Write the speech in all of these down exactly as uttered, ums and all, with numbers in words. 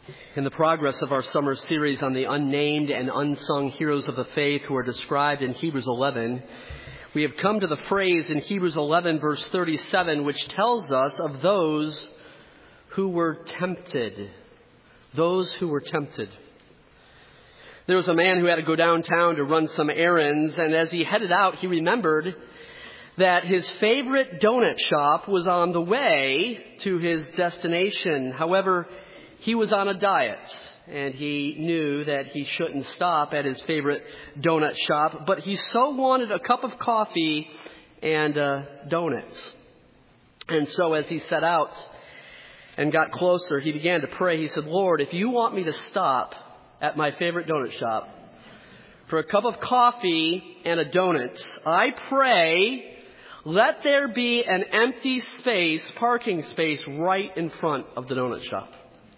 In the progress of our summer series on the unnamed and unsung heroes of the faith who are described in Hebrews eleven, we have come to the phrase in Hebrews eleven verse thirty-seven, which tells us of those who were tempted. Those who were tempted. There was a man who had to go downtown to run some errands, and as he headed out, he remembered that his favorite donut shop was on the way to his destination. However, he was on a diet, and he knew that he shouldn't stop at his favorite donut shop, but he so wanted a cup of coffee and uh, donuts. And so as he set out and got closer, he began to pray. He said, "Lord, if you want me to stop at my favorite donut shop for a cup of coffee and a donut, I pray, let there be an empty space, parking space, right in front of the donut shop."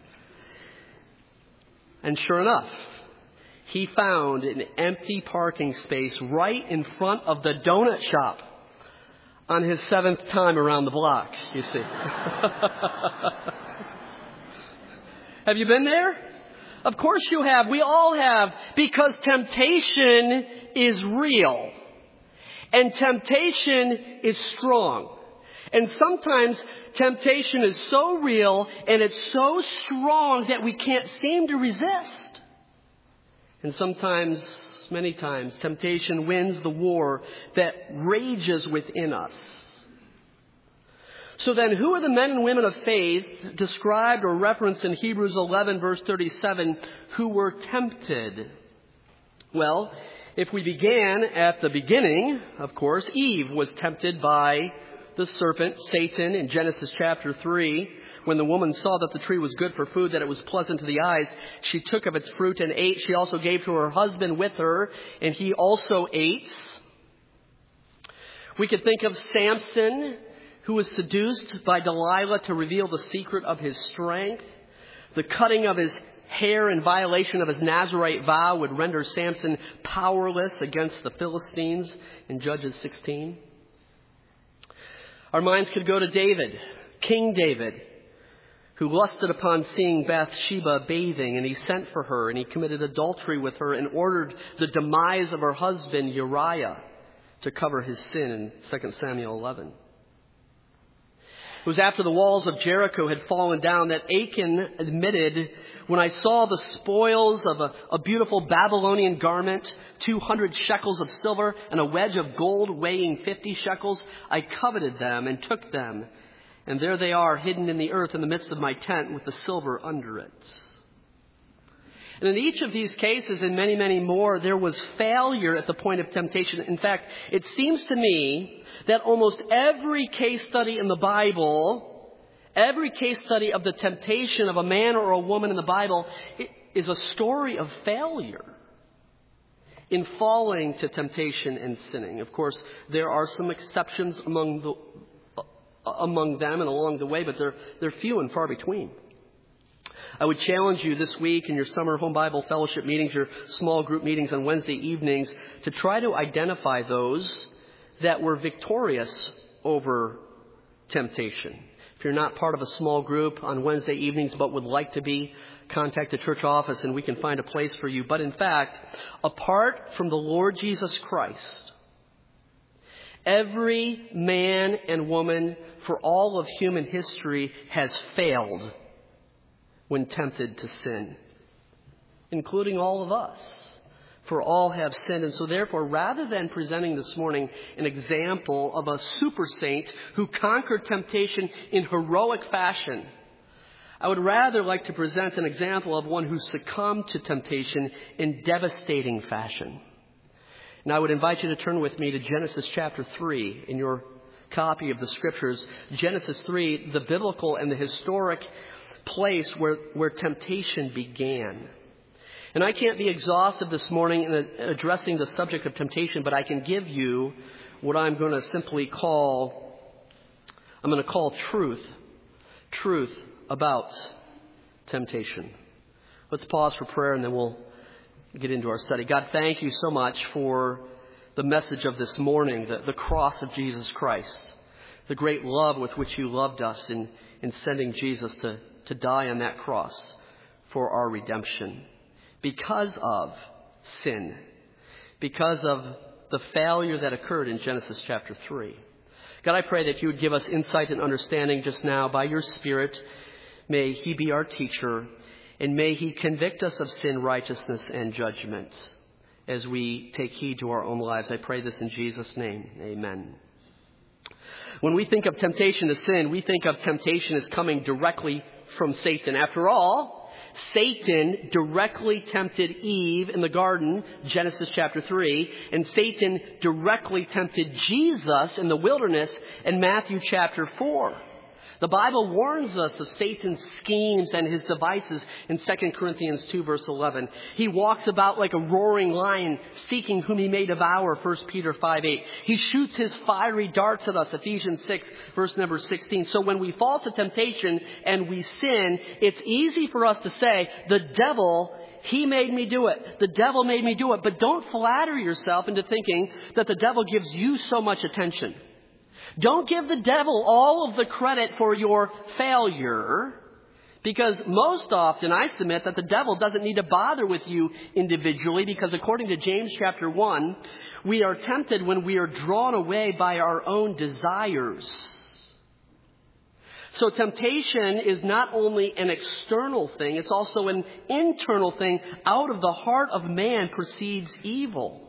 And sure enough, he found an empty parking space right in front of the donut shop on his seventh time around the block, you see. Have you been there? Of course you have. We all have, because temptation is real. And temptation is strong. And sometimes temptation is so real and it's so strong that we can't seem to resist. And sometimes, many times, temptation wins the war that rages within us. So then, who are the men and women of faith described or referenced in Hebrews eleven verse thirty-seven who were tempted? Well, if we began at the beginning, of course, Eve was tempted by the serpent, Satan, in Genesis chapter three. When the woman saw that the tree was good for food, that it was pleasant to the eyes, she took of its fruit and ate. She also gave to her husband with her, and he also ate. We could think of Samson, who was seduced by Delilah to reveal the secret of his strength. The cutting of his hair in violation of his Nazirite vow would render Samson powerless against the Philistines in Judges sixteen. Our minds could go to David, King David, who lusted upon seeing Bathsheba bathing, and he sent for her, and he committed adultery with her and ordered the demise of her husband Uriah to cover his sin in Second Samuel eleven. It was after the walls of Jericho had fallen down that Achan admitted, "When I saw the spoils of a, a beautiful Babylonian garment, two hundred shekels of silver, and a wedge of gold weighing fifty shekels, I coveted them and took them. And there they are, hidden in the earth in the midst of my tent with the silver under it." And in each of these cases, and many, many more, there was failure at the point of temptation. In fact, it seems to me that almost every case study in the Bible, every case study of the temptation of a man or a woman in the Bible is a story of failure in falling to temptation and sinning. Of course, there are some exceptions among the among them and along the way, but they're they're few and far between. I would challenge you this week in your summer home Bible fellowship meetings, your small group meetings on Wednesday evenings, to try to identify those that were victorious over temptation. If you're not part of a small group on Wednesday evenings but would like to be, contact the church office and we can find a place for you. But in fact, apart from the Lord Jesus Christ, every man and woman for all of human history has failed when tempted to sin, including all of us. For all have sinned. And so therefore, rather than presenting this morning an example of a super saint who conquered temptation in heroic fashion, I would rather like to present an example of one who succumbed to temptation in devastating fashion. And I would invite you to turn with me to Genesis chapter three in your copy of the scriptures. Genesis three, the biblical and the historic place where, where temptation began. And I can't be exhaustive this morning in addressing the subject of temptation, but I can give you what I'm going to simply call, I'm going to call truth, truth about temptation. Let's pause for prayer and then we'll get into our study. God, thank you so much for the message of this morning, the, the cross of Jesus Christ, the great love with which you loved us in, in sending Jesus to, to die on that cross for our redemption because of sin, because of the failure that occurred in Genesis chapter three. God, I pray that you would give us insight and understanding just now by your Spirit. May he be our teacher, and may he convict us of sin, righteousness, and judgment as we take heed to our own lives. I pray this in Jesus' name. Amen. When we think of temptation to sin, we think of temptation as coming directly from Satan. After all, Satan directly tempted Eve in the garden, Genesis chapter three, and Satan directly tempted Jesus in the wilderness in Matthew chapter four. The Bible warns us of Satan's schemes and his devices in Second Corinthians two, verse eleven. He walks about like a roaring lion, seeking whom he may devour, First Peter five, eight. He shoots his fiery darts at us, Ephesians six, verse number sixteen. So when we fall to temptation and we sin, it's easy for us to say, the devil, he made me do it. The devil made me do it. But don't flatter yourself into thinking that the devil gives you so much attention. Don't give the devil all of the credit for your failure, because most often I submit that the devil doesn't need to bother with you individually, because according to James chapter one, we are tempted when we are drawn away by our own desires. So temptation is not only an external thing, it's also an internal thing. Out of the heart of man proceeds evil.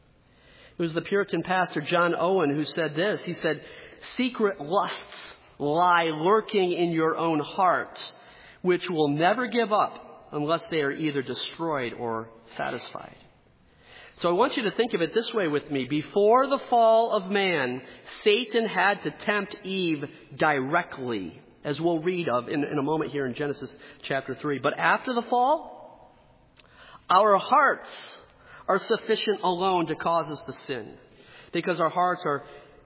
It was the Puritan pastor John Owen who said this. He said, secret lusts lie lurking in your own hearts, which will never give up unless they are either destroyed or satisfied. So I want you to think of it this way with me. Before the fall of man, Satan had to tempt Eve directly, as we'll read of in, in a moment here in Genesis chapter three. But after the fall, our hearts are sufficient alone to cause us to sin, because our hearts are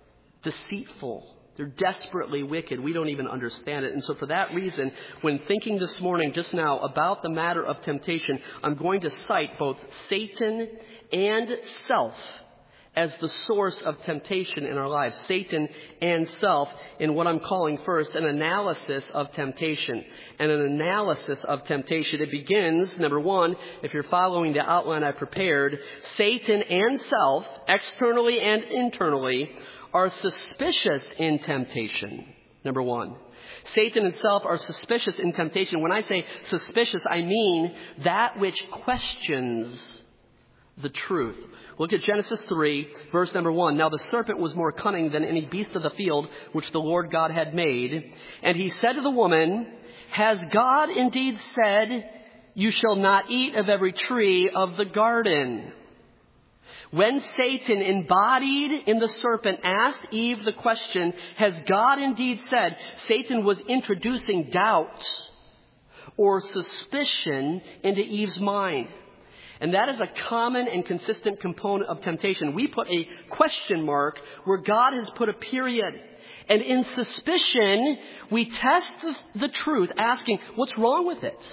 deceitful. They're desperately wicked. We don't even understand it. And so for that reason, when thinking this morning just now about the matter of temptation, I'm going to cite both Satan and self as the source of temptation in our lives. Satan and self in what I'm calling first an analysis of temptation. And an analysis of temptation. It begins, number one, if you're following the outline I prepared, Satan and self, externally and internally, are suspicious in temptation. Number one. Satan and self are suspicious in temptation. When I say suspicious, I mean that which questions the truth. Look at Genesis three, verse number one. Now the serpent was more cunning than any beast of the field which the Lord God had made. And he said to the woman, has God indeed said, you shall not eat of every tree of the garden? When Satan, embodied in the serpent, asked Eve the question, has God indeed said? Satan was introducing doubt or suspicion into Eve's mind. And that is a common and consistent component of temptation. We put a question mark where God has put a period. And in suspicion, we test the, the truth, asking, what's wrong with it?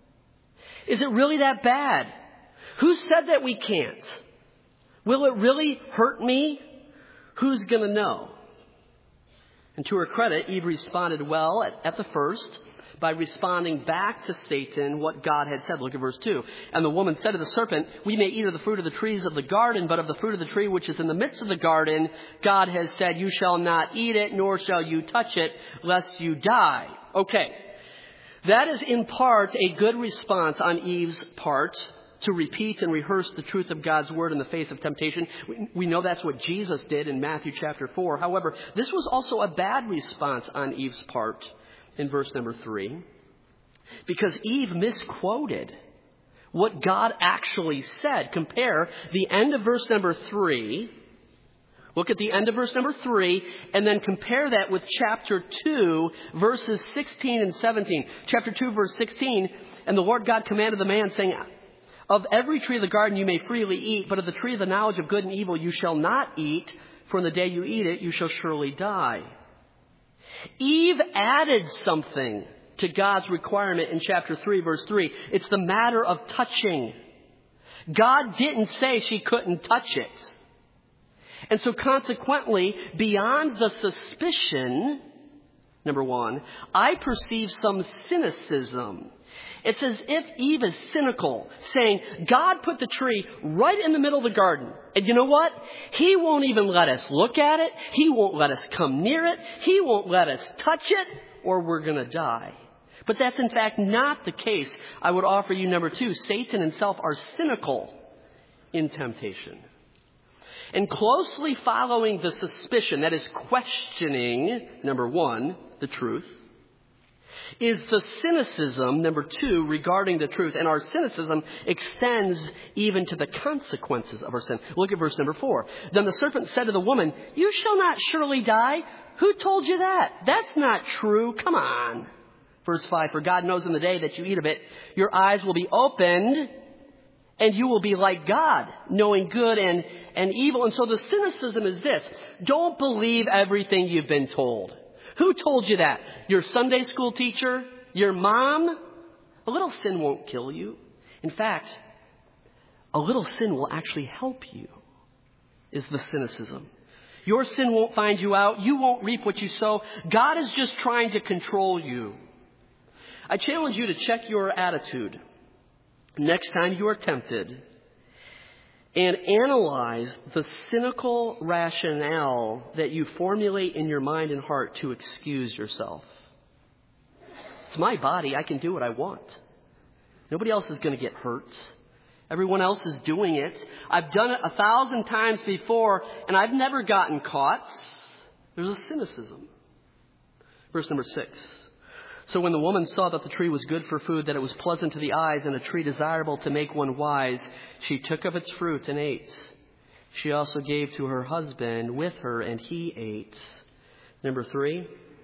Is it really that bad? Who said that we can't? Will it really hurt me? Who's going to know? And to her credit, Eve responded well at, at the first by responding back to Satan what God had said. Look at verse two. And the woman said to the serpent, we may eat of the fruit of the trees of the garden, but of the fruit of the tree which is in the midst of the garden, God has said, you shall not eat it, nor shall you touch it, lest you die. Okay. That is in part a good response on Eve's part to repeat and rehearse the truth of God's word in the face of temptation. We, we know that's what Jesus did in Matthew chapter four. However, this was also a bad response on Eve's part in verse number three, because Eve misquoted what God actually said. Compare the end of verse number three. Look at the end of verse number three, and then compare that with chapter two, verses sixteen and seventeen. Chapter two, verse sixteen, and the Lord God commanded the man, saying, of every tree of the garden you may freely eat, but of the tree of the knowledge of good and evil you shall not eat, for in the day you eat it you shall surely die. Eve added something to God's requirement in chapter three, verse three. It's the matter of touching. God didn't say she couldn't touch it. And so consequently, beyond the suspicion, number one, I perceive some cynicism. It's as if Eve is cynical, saying, God put the tree right in the middle of the garden. And you know what? He won't even let us look at it. He won't let us come near it. He won't let us touch it, or we're going to die. But that's in fact not the case. I would offer you number two, Satan himself are cynical in temptation. And closely following the suspicion, that is questioning, number one, the truth, is the cynicism, number two, regarding the truth. And our cynicism extends even to the consequences of our sin. Look at verse number four. Then the serpent said to the woman, you shall not surely die. Who told you that? That's not true. Come on. Verse five, for God knows in the day that you eat of it, your eyes will be opened, and you will be like God, knowing good and, and evil. And so the cynicism is this. Don't believe everything you've been told. Who told you that? Your Sunday school teacher? Your mom? A little sin won't kill you. In fact, a little sin will actually help you, is the cynicism. Your sin won't find you out. You won't reap what you sow. God is just trying to control you. I challenge you to check your attitude next time you are tempted and analyze the cynical rationale that you formulate in your mind and heart to excuse yourself. It's my body. I can do what I want. Nobody else is going to get hurt. Everyone else is doing it. I've done it a thousand times before, and I've never gotten caught. There's a cynicism. Verse number six. So when the woman saw that the tree was good for food, that it was pleasant to the eyes, and a tree desirable to make one wise, she took of its fruit and ate. She also gave to her husband with her, and he ate. Number three,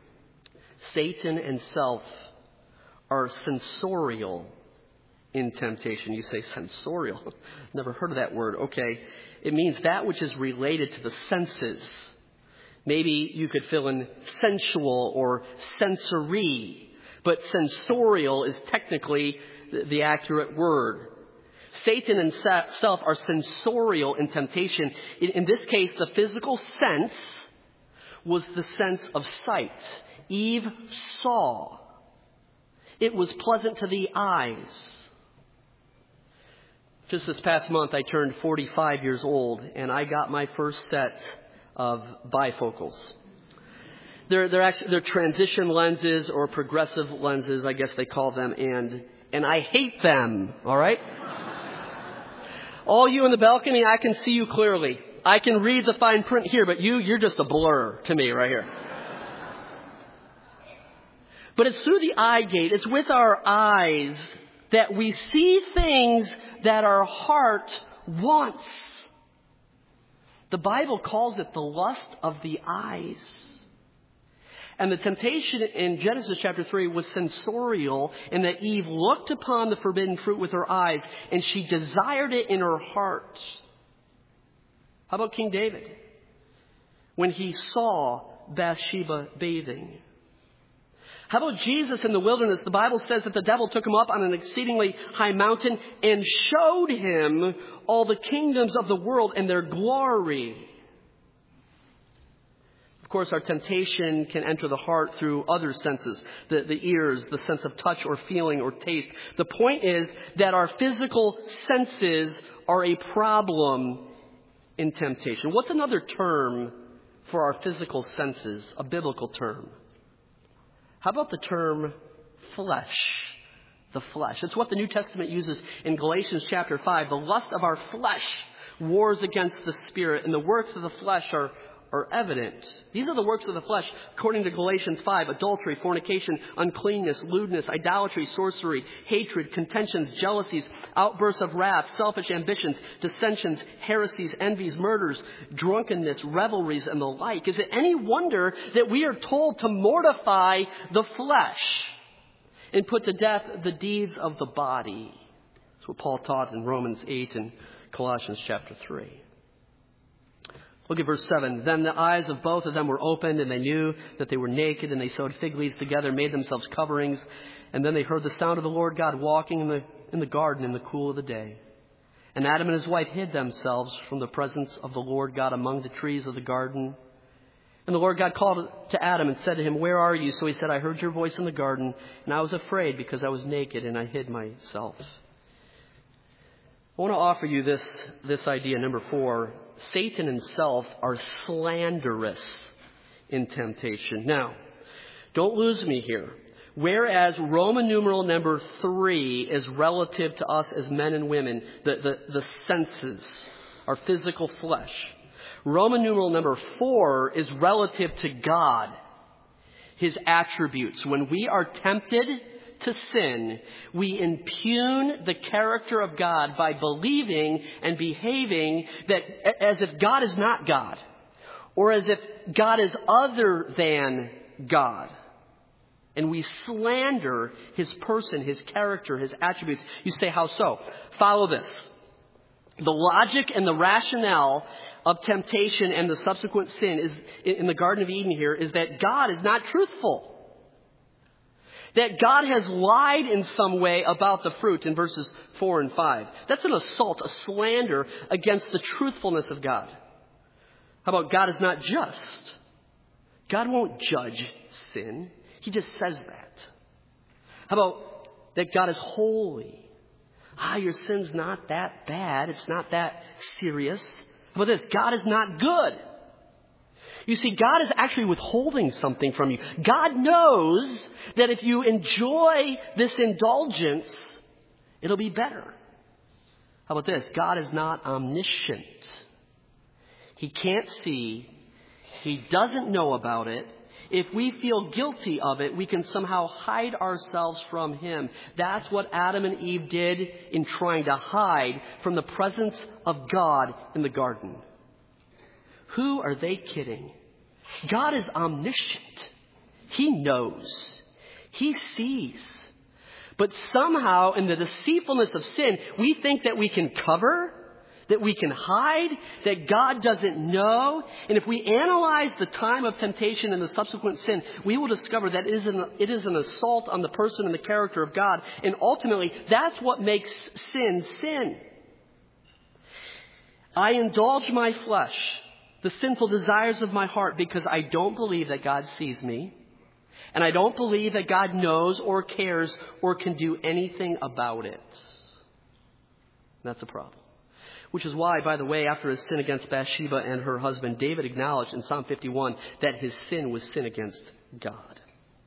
Satan and self are sensorial in temptation. You say sensorial. Never heard of that word. Okay. It means that which is related to the senses. Maybe you could fill in sensual or sensory. But sensorial is technically the, the accurate word. Satan and self are sensorial in temptation. In, in this case, the physical sense was the sense of sight. Eve saw. It was pleasant to the eyes. Just this past month, I turned forty-five years old, and I got my first set of bifocals. They're, they're actually, they're transition lenses or progressive lenses, I guess they call them, and, and I hate them, all right? All you in the balcony, I can see you clearly. I can read the fine print here, but you, you're just a blur to me right here. But it's through the eye gate, it's with our eyes that we see things that our heart wants. The Bible calls it the lust of the eyes. And the temptation in Genesis chapter three was sensorial in that Eve looked upon the forbidden fruit with her eyes and she desired it in her heart. How about King David? When he saw Bathsheba bathing. How about Jesus in the wilderness? The Bible says that the devil took him up on an exceedingly high mountain and showed him all the kingdoms of the world and their glory. Of course, our temptation can enter the heart through other senses, the, the ears, the sense of touch or feeling or taste. The point is that our physical senses are a problem in temptation. What's another term for our physical senses, a biblical term? How about the term flesh? The flesh. It's what the New Testament uses in Galatians chapter five. The lust of our flesh wars against the spirit, and the works of the flesh are are evident. These are the works of the flesh, according to Galatians five: adultery, fornication, uncleanness, lewdness, idolatry, sorcery, hatred, contentions, jealousies, outbursts of wrath, selfish ambitions, dissensions, heresies, envies, murders, drunkenness, revelries, and the like. Is it any wonder that we are told to mortify the flesh and put to death the deeds of the body? That's what Paul taught in Romans eight and Colossians chapter three. Look at verse seven. Then the eyes of both of them were opened, and they knew that they were naked, and they sewed fig leaves together, made themselves coverings. And then they heard the sound of the Lord God walking in the, in the garden in the cool of the day. And Adam and his wife hid themselves from the presence of the Lord God among the trees of the garden. And the Lord God called to Adam and said to him, "Where are you?" So he said, "I heard your voice in the garden, and I was afraid because I was naked and I hid myself." I want to offer you this, this idea, number four. Satan himself are slanderous in temptation. Now, don't lose me here. Whereas Roman numeral number three is relative to us as men and women, the, the, the senses, our physical flesh. Roman numeral number four is relative to God, his attributes. When we are tempted to sin, we impugn the character of God by believing and behaving that as if God is not God, or as if God is other than God. And we slander his person, his character, his attributes. You say, how so? Follow this. The logic and the rationale of temptation and the subsequent sin is in the Garden of Eden here is that God is not truthful. That God has lied in some way about the fruit in verses four and five. That's an assault, a slander against the truthfulness of God. How about God is not just? God won't judge sin. He just says that. How about that God is holy? Ah, your sin's not that bad. It's not that serious. How about this? God is not good. You see, God is actually withholding something from you. God knows that if you enjoy this indulgence, it'll be better. How about this? God is not omniscient. He can't see. He doesn't know about it. If we feel guilty of it, we can somehow hide ourselves from him. That's what Adam and Eve did in trying to hide from the presence of God in the garden. Who are they kidding? God is omniscient. He knows. He sees. But somehow in the deceitfulness of sin, we think that we can cover, that we can hide, that God doesn't know. And if we analyze the time of temptation and the subsequent sin, we will discover that it is an, it is an assault on the person and the character of God. And ultimately, that's what makes sin sin. I indulge my flesh, the sinful desires of my heart, because I don't believe that God sees me. And I don't believe that God knows or cares or can do anything about it. That's a problem. Which is why, by the way, after his sin against Bathsheba and her husband, David acknowledged in Psalm fifty-one that his sin was sin against God.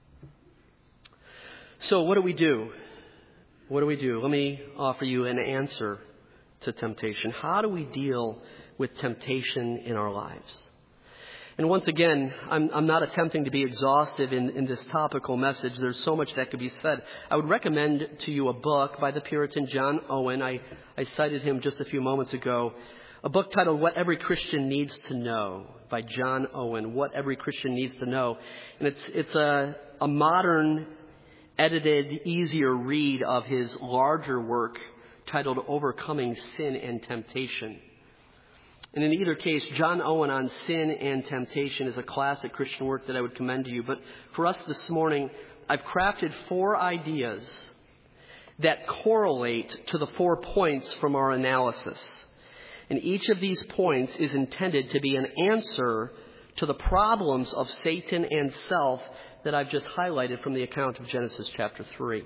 So what do we do? What do we do? Let me offer you an answer to temptation. How do we deal with temptation in our lives? And once again, I'm, I'm not attempting to be exhaustive in, in this topical message. There's so much that could be said. I would recommend to you a book by the Puritan John Owen. I, I cited him just a few moments ago. A book titled What Every Christian Needs to Know by John Owen. What Every Christian Needs to Know. And it's, it's a, a modern, edited, easier read of his larger work titled Overcoming Sin and Temptation. And in either case, John Owen on sin and temptation is a classic Christian work that I would commend to you. But for us this morning, I've crafted four ideas that correlate to the four points from our analysis. And each of these points is intended to be an answer to the problems of Satan and self that I've just highlighted from the account of Genesis chapter three.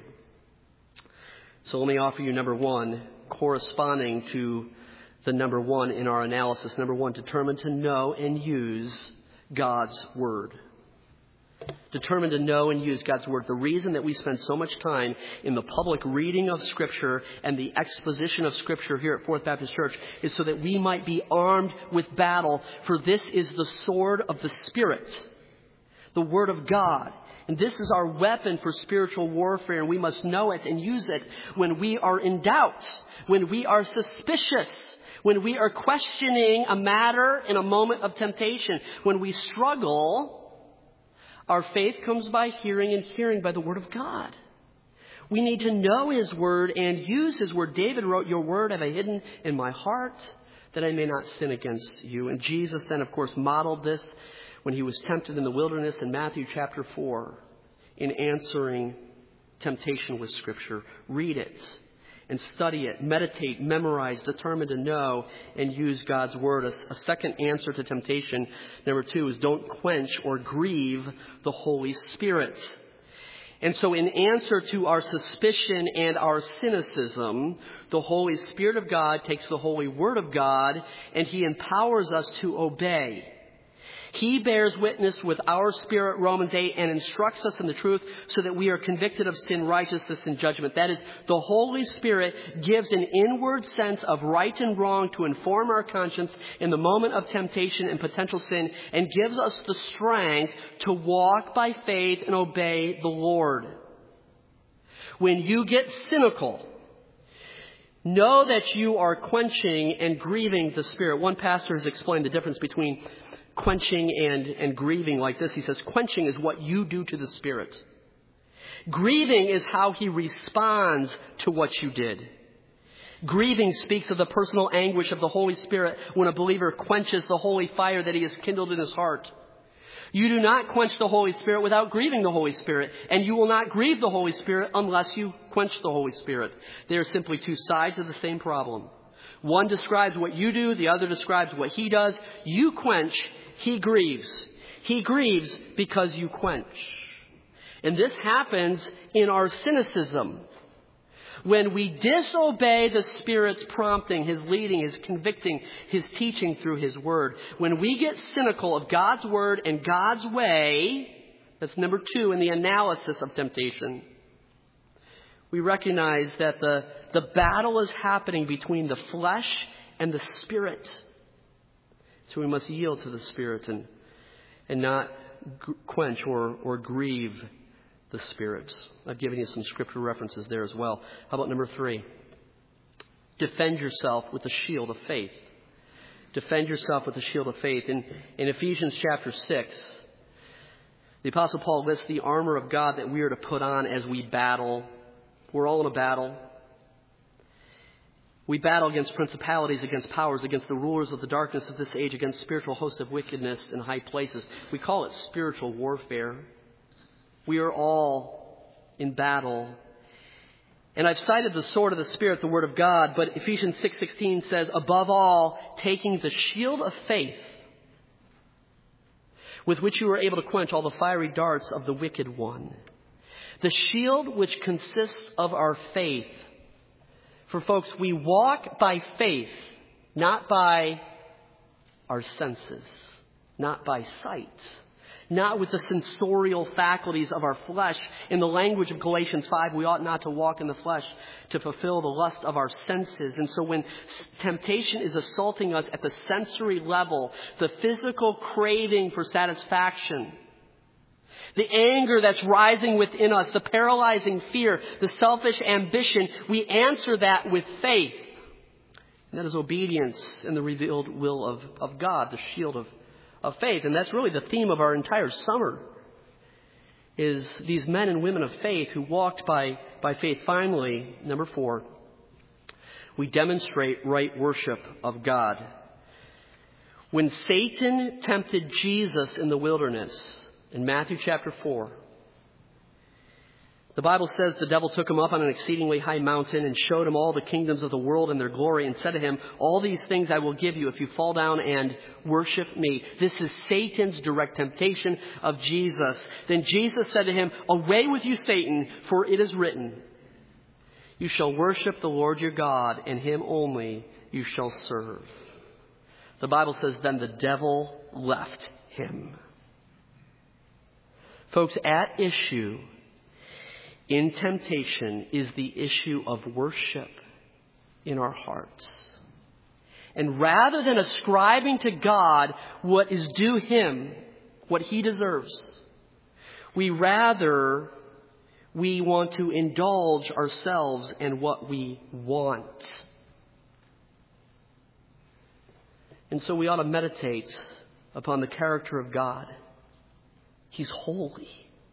So let me offer you number one, corresponding to the number one in our analysis. Number one, determined to know and use God's Word. Determined to know and use God's Word. The reason that we spend so much time in the public reading of Scripture and the exposition of Scripture here at Fourth Baptist Church is so that we might be armed with battle. For this is the sword of the Spirit, the Word of God. And this is our weapon for spiritual warfare, and we must know it and use it when we are in doubt, when we are suspicious, when we are questioning a matter in a moment of temptation. When we struggle, our faith comes by hearing, and hearing by the Word of God. We need to know His Word and use His Word. David wrote, "Your Word have I hidden in my heart, that I may not sin against you." And Jesus then, of course, modeled this when He was tempted in the wilderness in Matthew chapter four in answering temptation with Scripture. Read it and study it, meditate, memorize, determine to know, and use God's word. A, a second answer to temptation, number two, is don't quench or grieve the Holy Spirit. And so in answer to our suspicion and our cynicism, the Holy Spirit of God takes the holy word of God and he empowers us to obey. He bears witness with our spirit, Romans eight, and instructs us in the truth so that we are convicted of sin, righteousness, and judgment. That is, the Holy Spirit gives an inward sense of right and wrong to inform our conscience in the moment of temptation and potential sin, and gives us the strength to walk by faith and obey the Lord. When you get cynical, know that you are quenching and grieving the Spirit. One pastor has explained the difference between quenching and, and grieving like this. He says, quenching is what you do to the Spirit. Grieving is how he responds to what you did. Grieving speaks of the personal anguish of the Holy Spirit when a believer quenches the holy fire that he has kindled in his heart. You do not quench the Holy Spirit without grieving the Holy Spirit, and you will not grieve the Holy Spirit unless you quench the Holy Spirit. They are simply two sides of the same problem. One describes what you do, the other describes what he does. You quench, he grieves. He grieves because you quench. And this happens in our cynicism. When we disobey the Spirit's prompting, his leading, his convicting, his teaching through his word. When we get cynical of God's word and God's way, that's number two in the analysis of temptation. We recognize that the, the battle is happening between the flesh and the Spirit. So we must yield to the Spirit and, and not g- quench or, or grieve the Spirit. I've given you some scripture references there as well. How about number three? Defend yourself with the shield of faith. Defend yourself with the shield of faith. In, in Ephesians chapter six, the Apostle Paul lists the armor of God that we are to put on as we battle. We're all in a battle. We battle against principalities, against powers, against the rulers of the darkness of this age, against spiritual hosts of wickedness in high places. We call it spiritual warfare. We are all in battle. And I've cited the sword of the Spirit, the Word of God, but Ephesians six sixteen says, above all, taking the shield of faith, with which you are able to quench all the fiery darts of the wicked one. The shield which consists of our faith. For folks, we walk by faith, not by our senses, not by sight, not with the sensorial faculties of our flesh. In the language of Galatians five, we ought not to walk in the flesh to fulfill the lust of our senses. And so when temptation is assaulting us at the sensory level, the physical craving for satisfaction, the anger that's rising within us, the paralyzing fear, the selfish ambition, we answer that with faith. And that is obedience in the revealed will of, of God, the shield of, of faith. And that's really the theme of our entire summer, is these men and women of faith who walked by, by faith. Finally, number four, we demonstrate right worship of God. When Satan tempted Jesus in the wilderness, in Matthew chapter four, the Bible says the devil took him up on an exceedingly high mountain and showed him all the kingdoms of the world and their glory and said to him, all these things I will give you if you fall down and worship me. This is Satan's direct temptation of Jesus. Then Jesus said to him, away with you, Satan, for it is written, you shall worship the Lord your God, and him only you shall serve. The Bible says, then the devil left him. Folks, at issue in temptation is the issue of worship in our hearts. And rather than ascribing to God what is due him, what he deserves, we rather, we want to indulge ourselves in what we want. And so we ought to meditate upon the character of God. He's holy.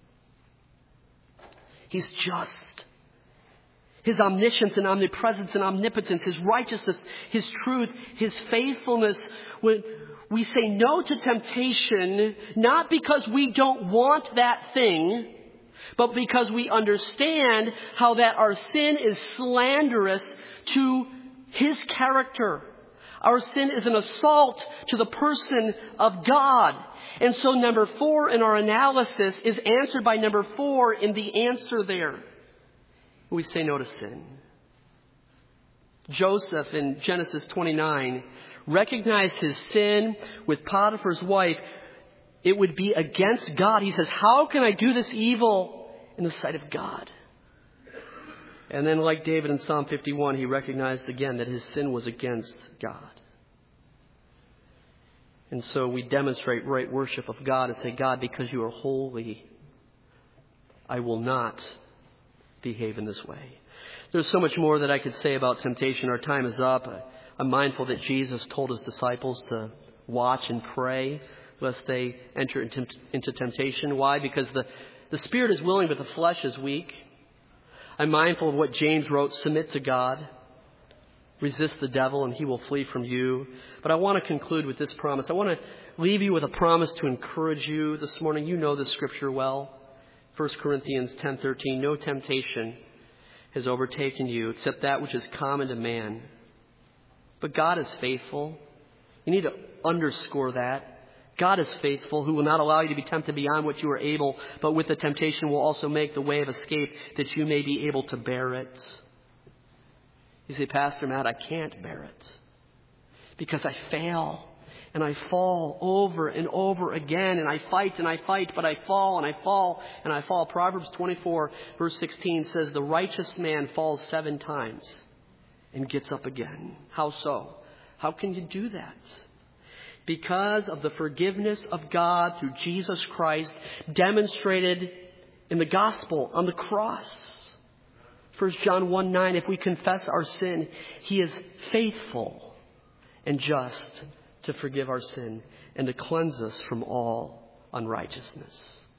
He's just. His omniscience and omnipresence and omnipotence, his righteousness, his truth, his faithfulness. When we say no to temptation, not because we don't want that thing, but because we understand how that our sin is slanderous to His character. Our sin is an assault to the person of God. And so number four in our analysis is answered by number four in the answer there. We say no to sin. Joseph in Genesis twenty-nine recognized his sin with Potiphar's wife. It would be against God. He says, how can I do this evil in the sight of God? And then like David in Psalm fifty-one, he recognized again that his sin was against God. And so we demonstrate right worship of God and say, God, because you are holy, I will not behave in this way. There's so much more that I could say about temptation. Our time is up. I'm mindful that Jesus told his disciples to watch and pray lest they enter into temptation. Why? Because the, the spirit is willing, but the flesh is weak. I'm mindful of what James wrote, submit to God. Resist the devil and he will flee from you. But I want to conclude with this promise. I want to leave you with a promise to encourage you this morning. You know this scripture well. First Corinthians ten thirteen, no temptation has overtaken you except that which is common to man. But God is faithful. You need to underscore that. God is faithful, who will not allow you to be tempted beyond what you are able, but with the temptation will also make the way of escape that you may be able to bear it. You say, Pastor Matt, I can't bear it because I fail and I fall over and over again, and I fight and I fight, but I fall and I fall and I fall. Proverbs twenty-four verse sixteen says, the righteous man falls seven times and gets up again. How so? How can you do that? Because of the forgiveness of God through Jesus Christ demonstrated in the gospel on the cross. First John one nine, if we confess our sin, He is faithful and just to forgive our sin and to cleanse us from all unrighteousness.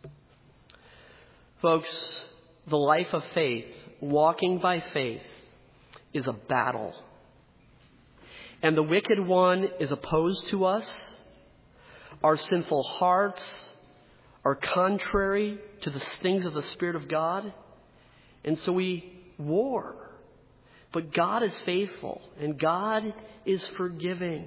Folks, the life of faith, walking by faith, is a battle. And the wicked one is opposed to us. Our sinful hearts are contrary to the things of the Spirit of God. And so we war. But God is faithful and God is forgiving.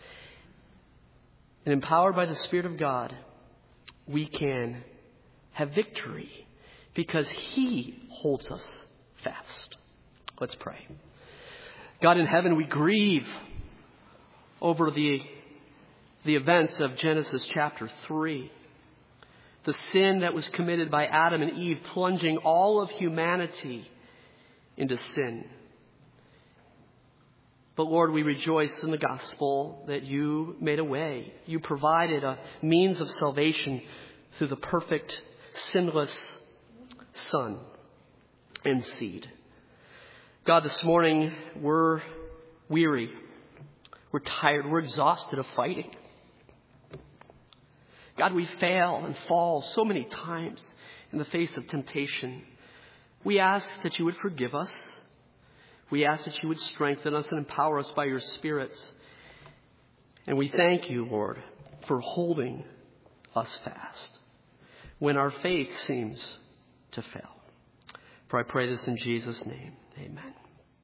And empowered by the Spirit of God, we can have victory because He holds us fast. Let's pray. God in heaven, we grieve over the, the events of Genesis chapter three. The sin that was committed by Adam and Eve, plunging all of humanity into sin. But Lord, we rejoice in the gospel that you made a way. You provided a means of salvation through the perfect, sinless Son and seed. God, this morning we're weary. We're tired. We're exhausted of fighting. God, we fail and fall so many times in the face of temptation. We ask that you would forgive us. We ask that you would strengthen us and empower us by your Spirit. And we thank you, Lord, for holding us fast when our faith seems to fail. For I pray this in Jesus' name. Amen.